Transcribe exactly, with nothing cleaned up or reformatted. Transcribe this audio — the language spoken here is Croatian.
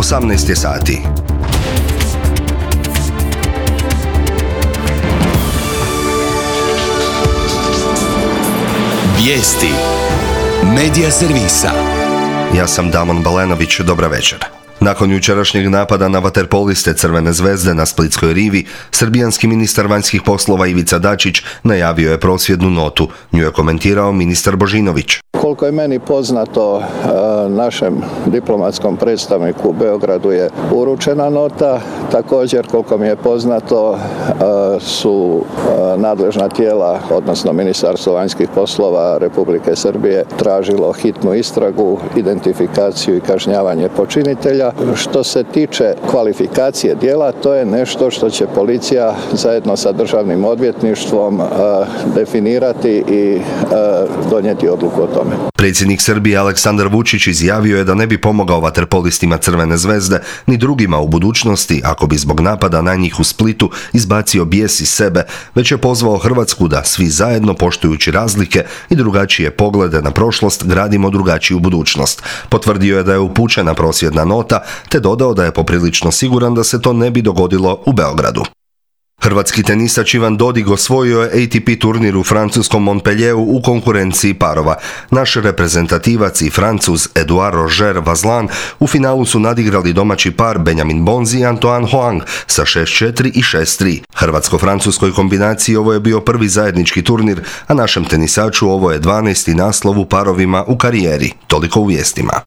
osamnaest je sati. Vijesti Medija servisa. Ja sam Damon Balenović, dobra večer. Nakon jučerašnjeg napada na vaterpoliste Crvene zvezde na Splitskoj rivi, srbijanski ministar vanjskih poslova Ivica Dačić najavio je prosvjednu notu. Nju je komentirao ministar Božinović. Koliko je meni poznato, našem diplomatskom predstavniku u Beogradu je uručena nota. Također, koliko mi je poznato, su nadležna tijela, odnosno Ministarstvo vanjskih poslova Republike Srbije, tražilo hitnu istragu, identifikaciju i kažnjavanje počinitelja. Što se tiče kvalifikacije djela, to je nešto što će policija zajedno sa državnim odvjetništvom definirati i donijeti odluku o tome. Predsjednik Srbije Aleksandar Vučić izjavio je da ne bi pomogao vaterpolistima Crvene zvezde ni drugima u budućnosti ako bi zbog napada na njih u Splitu izbacio bijes iz sebe, već je pozvao Hrvatsku da svi zajedno, poštujući razlike i drugačije poglede na prošlost, gradimo drugačiju budućnost. Potvrdio je da je upućena prosvjedna nota, te dodao da je poprilično siguran da se to ne bi dogodilo u Beogradu. Hrvatski tenisač Ivan Dodig osvojio je A T P turnir u francuskom Montpellieru u konkurenciji parova. Naš reprezentativac i Francuz Edouard Roger Vazlan u finalu su nadigrali domaći par Benjamin Bonzi i Antoine Hoang sa šest četiri i šest tri. Hrvatsko-francuskoj kombinaciji ovo je bio prvi zajednički turnir, a našem tenisaču ovo je dvanaesti naslov u parovima u karijeri. Toliko u vijestima.